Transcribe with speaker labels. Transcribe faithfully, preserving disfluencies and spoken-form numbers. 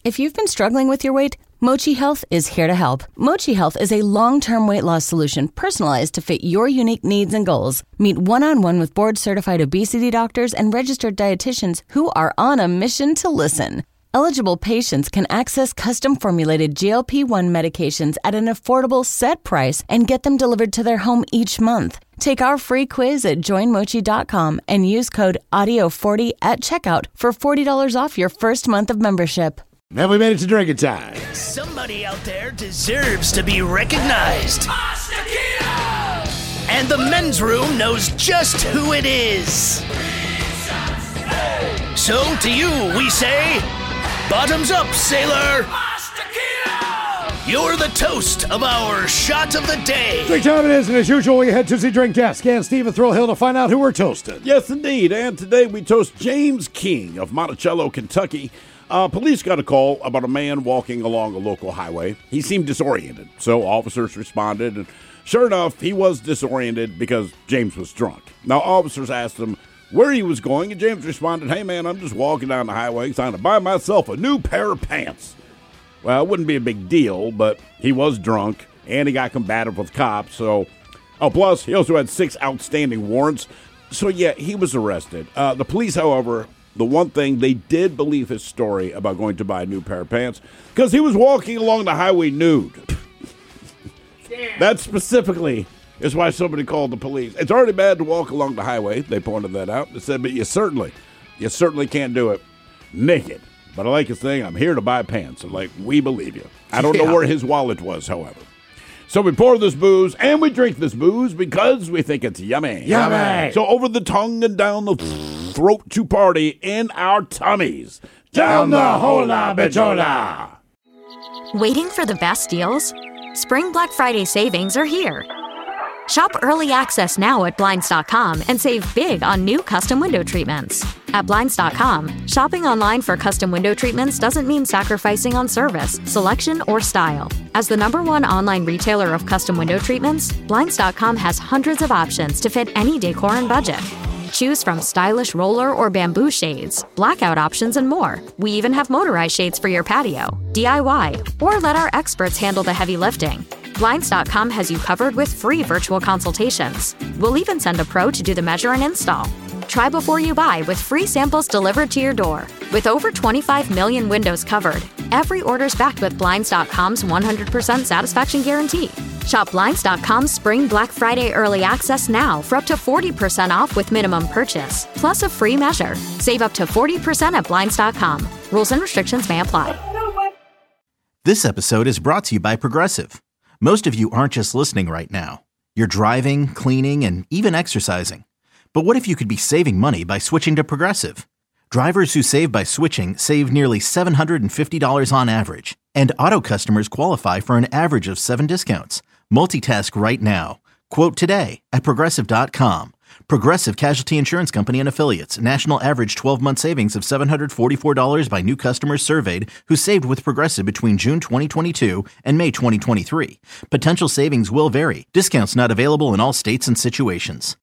Speaker 1: If you've been struggling with your weight, Mochi Health is here to help. Mochi Health is a long-term weight loss solution personalized to fit your unique needs and goals. Meet one-on-one with board-certified obesity doctors and registered dietitians who are on a mission to listen. Eligible patients can access custom-formulated G L P one medications at an affordable set price and get them delivered to their home each month. Take our free quiz at join mochi dot com and use code audio forty at checkout for forty dollars off your first month of membership.
Speaker 2: Now we made it to drinking time.
Speaker 3: Somebody out there deserves to be recognized. And the men's room knows just who it is. So to you we say, bottoms up, sailor. You're the toast of our shot of the day.
Speaker 2: Drink time it is, and as usual, we head to the drink desk and Stephen Thrillhill to find out who we're toasting.
Speaker 4: Yes, indeed. And today we toast James King of Monticello, Kentucky. Uh, police got a call about a man walking along a local highway. He seemed disoriented, so officers responded, and sure enough, he was disoriented because James was drunk. Now, officers asked him where he was going, and James responded, "Hey, man, I'm just walking down the highway trying to buy myself a new pair of pants." Well, it wouldn't be a big deal, but he was drunk, and he got combative with cops, so... Oh, plus, he also had six outstanding warrants, so yeah, he was arrested. Uh, the police, however, the one thing, they did believe his story about going to buy a new pair of pants, because he was walking along the highway nude. That specifically is why somebody called the police. It's already bad to walk along the highway, they pointed that out. They said, but you certainly, you certainly can't do it naked. But I like his thing, I'm here to buy pants. I'm like, we believe you. I don't yeah. know where his wallet was, however. So we pour this booze, and we drink this booze because we think it's yummy.
Speaker 2: Yummy.
Speaker 4: So over the tongue and down the throat to party in our tummies.
Speaker 2: Down the hola bichola.
Speaker 5: Waiting for the best deals? Spring Black Friday savings are here. Shop early access now at Blinds dot com and save big on new custom window treatments. At Blinds dot com, shopping online for custom window treatments doesn't mean sacrificing on service, selection, or style. As the number one online retailer of custom window treatments, Blinds dot com has hundreds of options to fit any decor and budget. Choose from stylish roller or bamboo shades, blackout options, and more. We even have motorized shades for your patio, D I Y, or let our experts handle the heavy lifting. Blinds dot com has you covered with free virtual consultations. We'll even send a pro to do the measure and install. Try before you buy with free samples delivered to your door. With over twenty-five million windows covered, every order's backed with Blinds dot com's one hundred percent satisfaction guarantee. Shop Blinds dot com's Spring Black Friday Early Access now for up to forty percent off with minimum purchase, plus a free measure. Save up to forty percent at Blinds dot com. Rules and restrictions may apply.
Speaker 6: This episode is brought to you by Progressive. Most of you aren't just listening right now. You're driving, cleaning, and even exercising. But what if you could be saving money by switching to Progressive? Drivers who save by switching save nearly seven hundred fifty dollars on average. And auto customers qualify for an average of seven discounts. Multitask right now. Quote today at Progressive dot com. Progressive Casualty Insurance Company and Affiliates. National average twelve-month savings of seven hundred forty-four dollars by new customers surveyed who saved with Progressive between June twenty twenty-two and May twenty twenty-three. Potential savings will vary. Discounts not available in all states and situations.